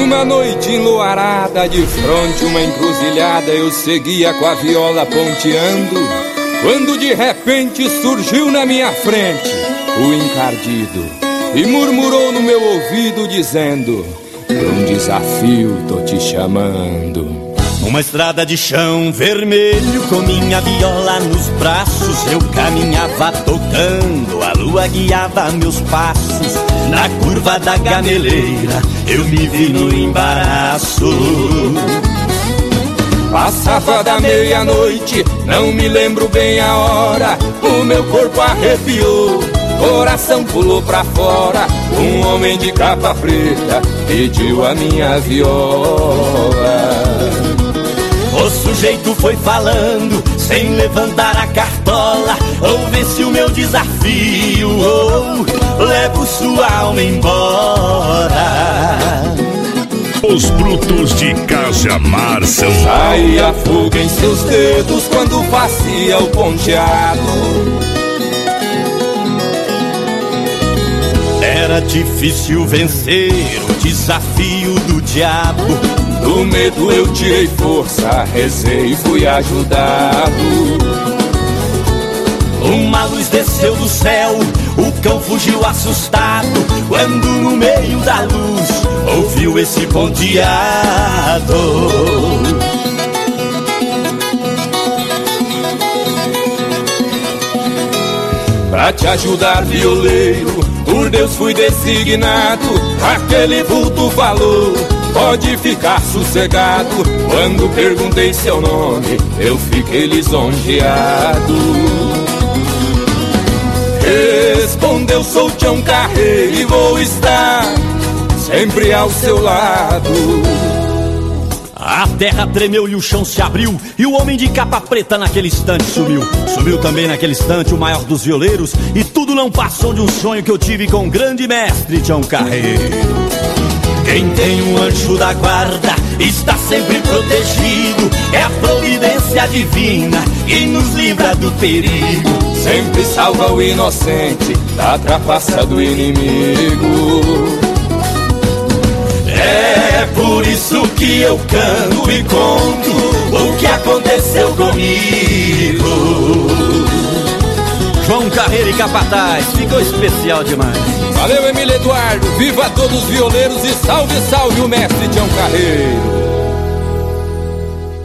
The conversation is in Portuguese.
Numa noite enluarada, de fronte uma encruzilhada, eu seguia com a viola ponteando, quando de repente surgiu na minha frente o encardido e murmurou no meu ouvido dizendo: "Pra um desafio tô te chamando." Uma estrada de chão vermelho, com minha viola nos braços, eu caminhava tocando, a lua guiava meus passos. Na curva da gameleira eu me vi no embaraço. Passava da meia-noite, não me lembro bem a hora, o meu corpo arrepiou, coração pulou pra fora. Um homem de capa preta pediu a minha viola. O sujeito foi falando, sem levantar a cartola: ouve-se o meu desafio, ou levo sua alma embora. Os brutos de Cajamar são... Saía fogo em seus dedos quando fazia o ponteado. Era difícil vencer o desafio do diabo. Do medo eu tirei força, rezei e fui ajudado. Uma luz desceu do céu, o cão fugiu assustado, quando no meio da luz ouviu esse ponteado: pra te ajudar, violeiro, por Deus fui designado. Aquele vulto falou: pode ficar sossegado. Quando perguntei seu nome, eu fiquei lisonjeado. Respondeu: sou Tião Carreiro e vou estar sempre ao seu lado. A terra tremeu e o chão se abriu, e o homem de capa preta naquele instante sumiu. Sumiu também naquele instante o maior dos violeiros, e tudo não passou de um sonho que eu tive com o grande mestre Tião Carreiro. Quem tem um anjo da guarda está sempre protegido, é a providência divina que nos livra do perigo. Sempre salva o inocente da trapaça do inimigo. É por isso que eu canto e conto o que aconteceu comigo. João Carreiro e Capataz, ficou especial demais. Valeu, Emílio Eduardo, viva todos os violeiros e salve, salve o mestre Tião Carreiro.